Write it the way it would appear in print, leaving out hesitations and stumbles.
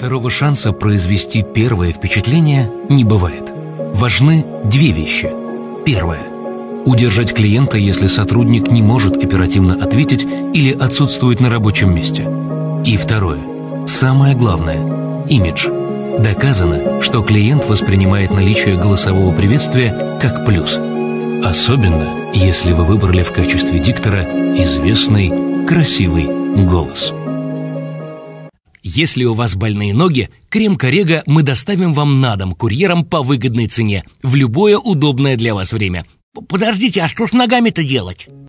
Второго шанса произвести первое впечатление не бывает. Важны две вещи. Первое. Удержать клиента, если сотрудник не может оперативно ответить или отсутствует на рабочем месте. И второе. Самое главное – имидж. Доказано, что клиент воспринимает наличие голосового приветствия как плюс. Особенно, если вы выбрали в качестве диктора известный, красивый голос. Если у вас больные ноги, крем Коррега мы доставим вам на дом курьером по выгодной цене в любое удобное для вас время. Подождите, а что с ногами-то делать?